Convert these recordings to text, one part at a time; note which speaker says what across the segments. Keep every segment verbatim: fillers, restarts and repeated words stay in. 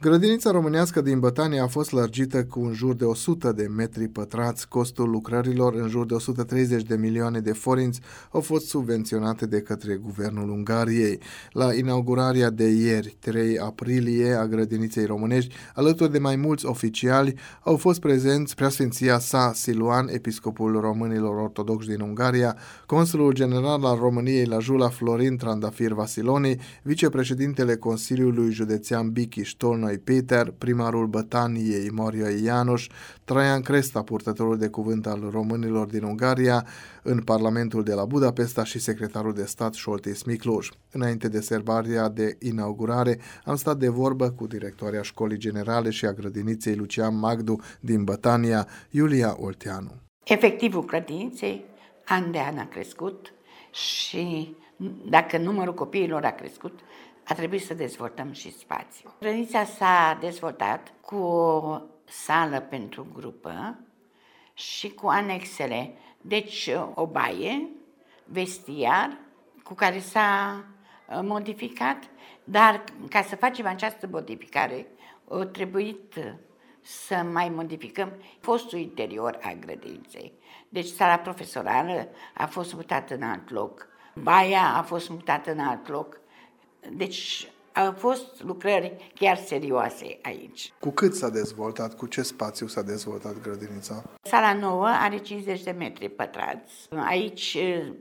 Speaker 1: Grădinița românească din Bătania a fost lărgită cu în jur de o sută de metri pătrați. Costul lucrărilor, în jur de o sută treizeci de milioane de forinți, au fost subvenționate de către guvernul Ungariei. La inaugurarea de ieri, trei aprilie, a grădiniței românești, alături de mai mulți oficiali, au fost prezenți Preasfinția sa Siluan, episcopul românilor ortodoxi din Ungaria, consulul general al României la Jula Florin Trandafir Vasiloni, vicepreședintele Consiliului Județean Bichiș Tolnoi Peter, primarul Bătaniei Morio Ianuș, Traian Cresta, purtătorul de cuvânt al românilor din Ungaria în Parlamentul de la Budapesta și secretarul de stat Șoltis Miklós. Înainte de sărbarea de inaugurare, am stat de vorbă cu directoarea Școlii Generale și a grădiniței Lucian Magdu din Bătania, Iulia Olteanu.
Speaker 2: Efectivul grădiniței an de an a crescut și dacă numărul copiilor a crescut, a trebuit să dezvoltăm și spațiu. Grădinița s-a dezvoltat cu o sală pentru grupă și cu anexele. Deci o baie, vestiar, cu care s-a modificat, dar ca să facem această modificare, a trebuit să mai modificăm fostul interior al grădiniței. Deci sala profesorală a fost mutată în alt loc, baia a fost mutată în alt loc. Deci au fost lucrări chiar serioase aici.
Speaker 1: Cu cât s-a dezvoltat, cu ce spațiu s-a dezvoltat grădinița?
Speaker 2: Sala nouă are cincizeci de metri pătrați. Aici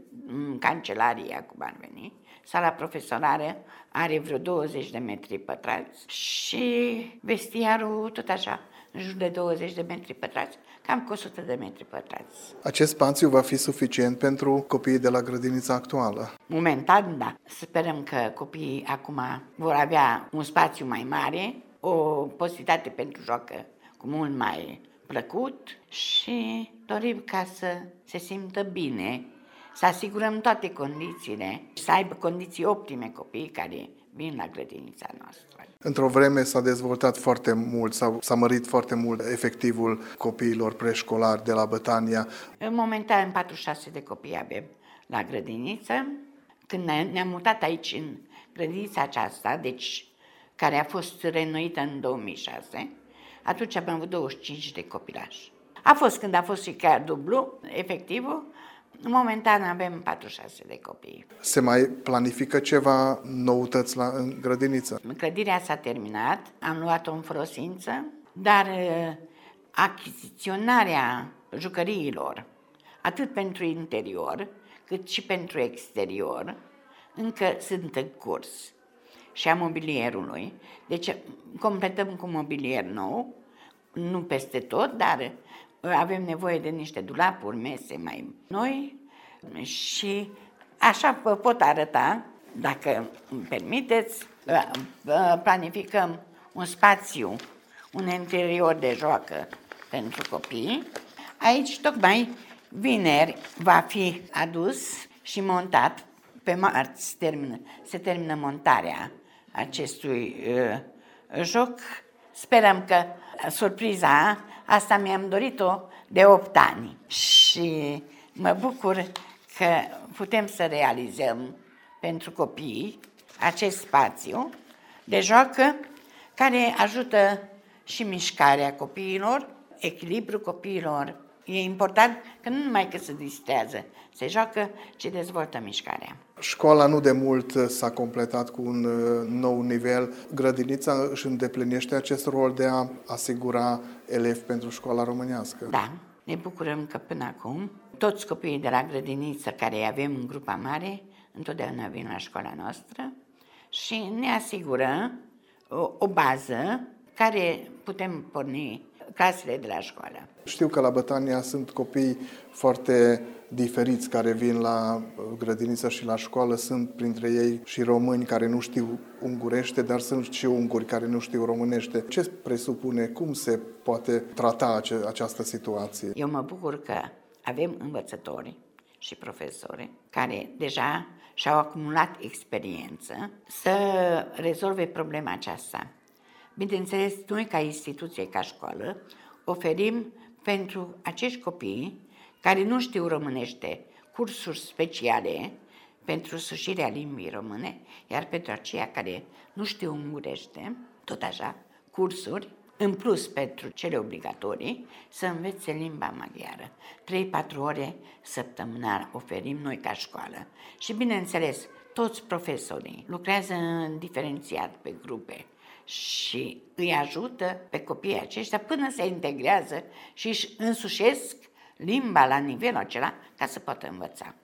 Speaker 2: cancelaria, cum ar veni. Sala profesorală are vreo douăzeci de metri pătrați și vestiarul tot așa, în jur de douăzeci de metri pătrați, cam cu o sută de metri pătrați.
Speaker 1: Acest spațiu va fi suficient pentru copiii de la grădinița actuală?
Speaker 2: Momentan, da. Sperăm că copiii acum vor avea un spațiu mai mare, o posibilitate pentru joacă cu mult mai plăcut și dorim ca să se simtă bine, să asigurăm toate condițiile, să aibă condiții optime copiii care vin la grădinița noastră.
Speaker 1: Într-o vreme s-a dezvoltat foarte mult, s-a, s-a mărit foarte mult efectivul copiilor preșcolari de la Bătania.
Speaker 2: În momentan patruzeci și șase de copii avem la grădiniță. Când ne-am mutat aici în grădinița aceasta, deci care a fost reînnoită în două mii șase, atunci am avut douăzeci și cinci de copilași. A fost când a fost și chiar dublu efectivul. Momentan avem patruzeci și șase de copii.
Speaker 1: Se mai planifică ceva noutăți la, în grădiniță?
Speaker 2: Clădirea s-a terminat, am luat-o în folosință, dar achiziționarea jucăriilor, atât pentru interior, cât și pentru exterior, încă sunt în curs. Și a mobilierului. Deci completăm cu mobilier nou, nu peste tot, dar avem nevoie de niște dulapuri, mese mai noi și așa vă pot arăta, dacă îmi permiteți, planificăm un spațiu, un interior de joacă pentru copii. Aici, tocmai vineri, va fi adus și montat, pe marți termină, se termină montarea acestui uh, joc. Sperăm că surpriza asta mi-am dorit-o de opt ani și mă bucur că putem să realizăm pentru copii acest spațiu de joacă care ajută și mișcarea copiilor, echilibrul copiilor. E important că nu numai că se distrează, se joacă, ci dezvoltă mișcarea.
Speaker 1: Școala nu de mult s-a completat cu un nou nivel. Grădinița își îndeplinește acest rol de a asigura elevi pentru școala românească.
Speaker 2: Da, ne bucurăm că până acum toți copiii de la grădiniță care îi avem în grupa mare întotdeauna vin la școala noastră și ne asigură o, o bază care putem porni clasele de la școală.
Speaker 1: Știu că la Bătania sunt copii foarte diferiți care vin la grădiniță și la școală. Sunt printre ei și români care nu știu ungurește, dar sunt și unguri care nu știu românește. Ce presupune, cum se poate trata ace- această situație?
Speaker 2: Eu mă bucur că avem învățători și profesori care deja și-au acumulat experiență să rezolve problema aceasta. Bineînțeles, noi ca instituție, ca școală, oferim pentru acești copii care nu știu românește cursuri speciale pentru sușirea limbii române, iar pentru aceia care nu știu ungurește, tot așa, cursuri, în plus pentru cele obligatorii, să învețe limba maghiară. trei patru ore săptămânal oferim noi ca școală. Și bineînțeles, toți profesorii lucrează în diferențiat pe grupe și îi ajută pe copiii aceștia până se integrează și își însușesc limba la nivelul acela ca să poată învăța.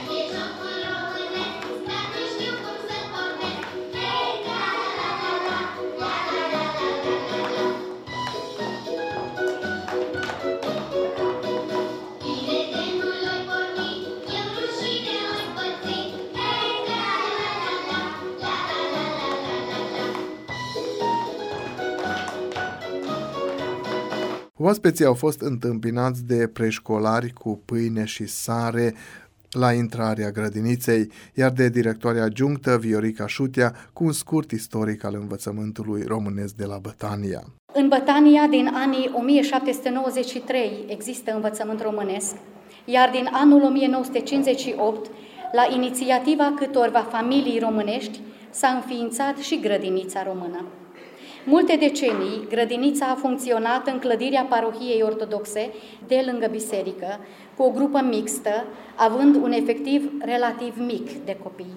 Speaker 1: Oaspeții au fost întâmpinați de preșcolari cu pâine și sare la intrarea grădiniței, iar de directoarea adjunctă Viorica Șutea cu un scurt istoric al învățământului românesc de la Bătania.
Speaker 3: În Bătania din anii o mie șapte sute nouăzeci și trei există învățământ românesc, iar din anul o mie nouă sute cincizeci și opt, la inițiativa câtorva familii românești, s-a înființat și grădinița română. Multe decenii, grădinița a funcționat în clădirea parohiei ortodoxe de lângă biserică, cu o grupă mixtă, având un efectiv relativ mic de copii.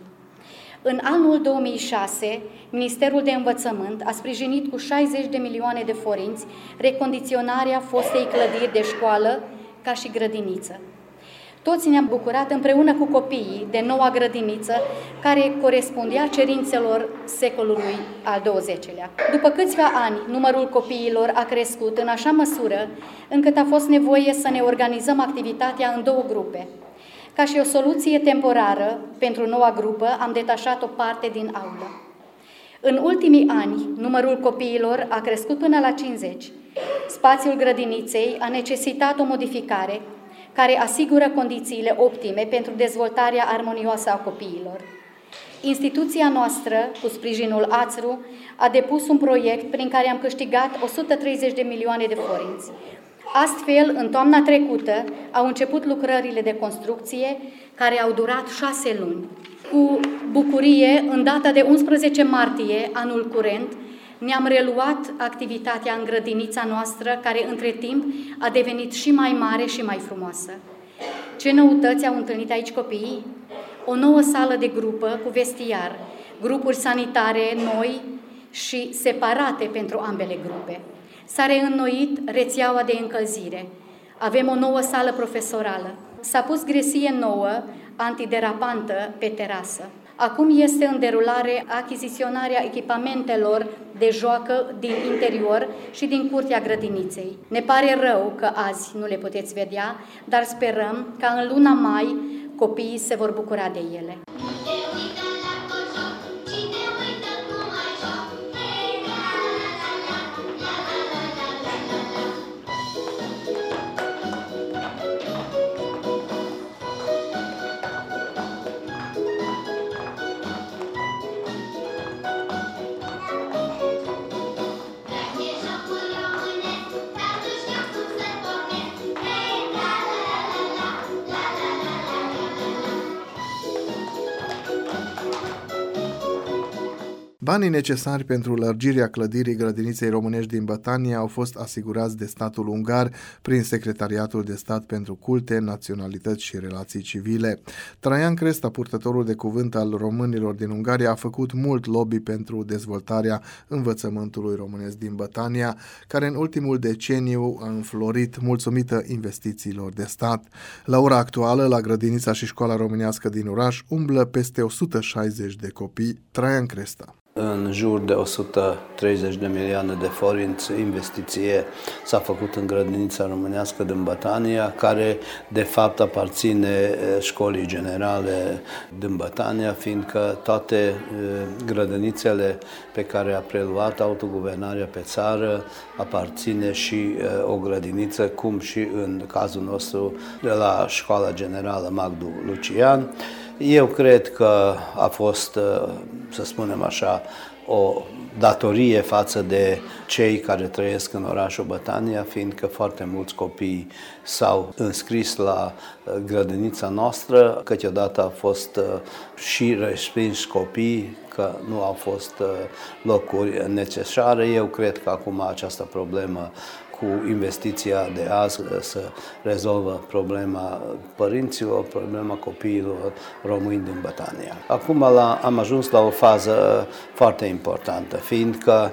Speaker 3: În anul două mii șase, Ministerul de Învățământ a sprijinit cu șaizeci de milioane de forinți recondiționarea fostei clădiri de școală ca și grădiniță. Toți ne-am bucurat împreună cu copiii de noua grădiniță care corespundea cerințelor secolului al douăzeciilea. După câțiva ani, numărul copiilor a crescut în așa măsură încât a fost nevoie să ne organizăm activitatea în două grupe. Ca și o soluție temporară pentru noua grupă, am detașat o parte din aulă. În ultimii ani, numărul copiilor a crescut până la cincizeci. Spațiul grădiniței a necesitat o modificare care asigură condițiile optime pentru dezvoltarea armonioasă a copiilor. Instituția noastră, cu sprijinul A Ț R U, a depus un proiect prin care am câștigat o sută treizeci de milioane de forinți. Astfel, în toamna trecută, au început lucrările de construcție, care au durat șase luni. Cu bucurie, în data de unsprezece martie, anul curent, ne-am reluat activitatea în grădinița noastră, care între timp a devenit și mai mare și mai frumoasă. Ce noutăți au întâlnit aici copiii? O nouă sală de grupă cu vestiar, grupuri sanitare noi și separate pentru ambele grupe. S-a reînnoit rețeaua de încălzire. Avem o nouă sală profesorală. S-a pus gresie nouă, antiderapantă, pe terasă. Acum este în derulare achiziționarea echipamentelor de joacă din interior și din curtea grădiniței. Ne pare rău că azi nu le puteți vedea, dar sperăm ca în luna mai copiii se vor bucura de ele.
Speaker 1: Banii necesari pentru lărgirea clădirii grădiniței românești din Bătania au fost asigurați de statul ungar prin Secretariatul de Stat pentru Culte, Naționalități și Relații Civile. Traian Cresta, purtătorul de cuvânt al românilor din Ungaria, a făcut mult lobby pentru dezvoltarea învățământului românesc din Bătania, care în ultimul deceniu a înflorit mulțumită investițiilor de stat. La ora actuală, la grădinița și școala românească din oraș umblă peste o sută șaizeci de copii. Traian Cresta.
Speaker 4: În jur de o sută treizeci de milioane de forinți investiție s-a făcut în grădinița românească din Bătania, care de fapt aparține școlii generale din Bătania, fiindcă toate grădinițele pe care a preluat autoguvernarea pe țară aparține și o grădiniță, cum și în cazul nostru de la școala generală Magdu Lucian. Eu cred că a fost, să spunem așa, o datorie față de cei care trăiesc în orașul Bătania, fiindcă foarte mulți copii s-au înscris la grădinița noastră, câteodată au fost și respinși copii, că nu au fost locuri necesare. Eu cred că acum această problemă cu investiția de azi să rezolvă problema părinților, problema copiilor români din Bătania. Acum la, am ajuns la o fază foarte importantă, fiindcă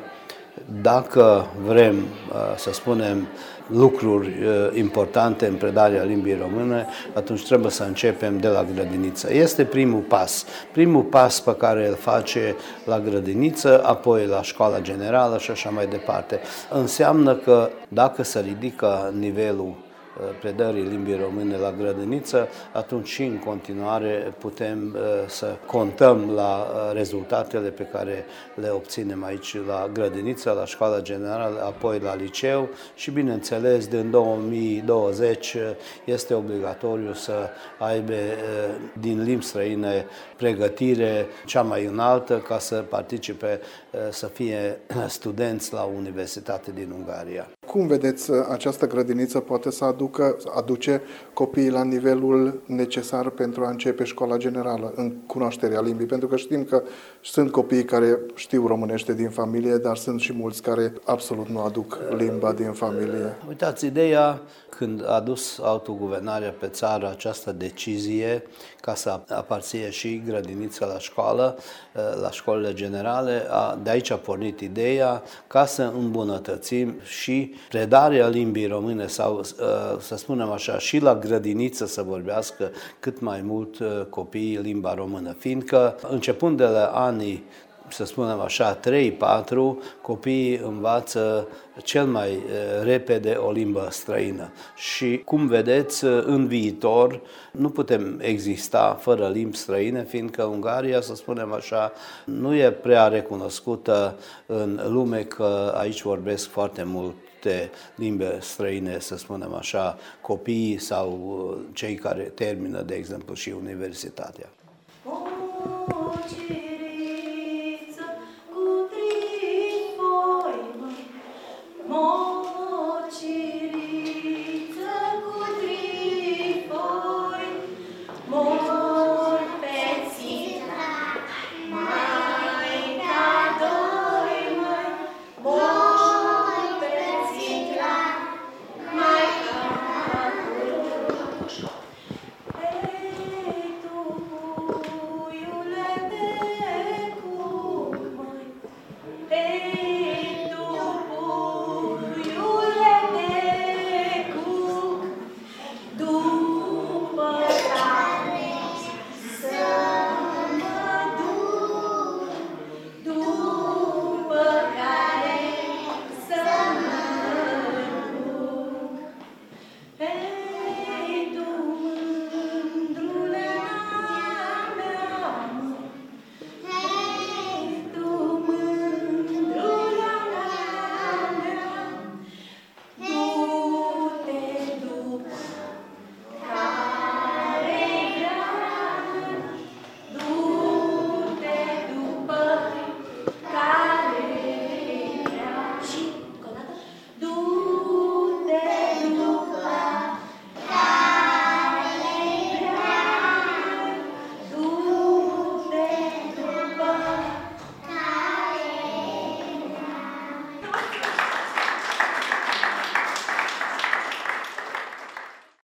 Speaker 4: dacă vrem, să spunem, lucruri importante în predarea limbii române, atunci trebuie să începem de la grădiniță. Este primul pas. Primul pas pe care îl face la grădiniță, apoi la școala generală și așa mai departe. Înseamnă că dacă se ridică nivelul predării limbii române la grădiniță, atunci și în continuare putem să contăm la rezultatele pe care le obținem aici la grădiniță, la școala generală, apoi la liceu și, bineînțeles, din două mii douăzeci este obligatoriu să aibă din limbi străine pregătire cea mai înaltă ca să participe, să fie studenți la Universitate din Ungaria.
Speaker 1: Cum vedeți, această grădiniță poate să aducă, aduce copiii la nivelul necesar pentru a începe școala generală în cunoașterea limbii? Pentru că știm că sunt copii care știu românește din familie, dar sunt și mulți care absolut nu aduc limba din familie.
Speaker 4: Uitați, ideea când a dus autoguvernarea pe țară această decizie ca să aparție și grădinița la școală, la școlile generale, de aici a pornit ideea ca să îmbunătățim și predarea limbii române sau, să spunem așa, și la grădiniță să vorbească cât mai mult copiii limba română, fiindcă începând de la anii, să spunem așa, trei patru, copiii învață cel mai repede o limbă străină. Și, cum vedeți, în viitor nu putem exista fără limbi străine, fiindcă Ungaria, să spunem așa, nu e prea recunoscută în lume că aici vorbesc foarte multe limbi străine, să spunem așa, copiii sau cei care termină, de exemplu, și universitatea.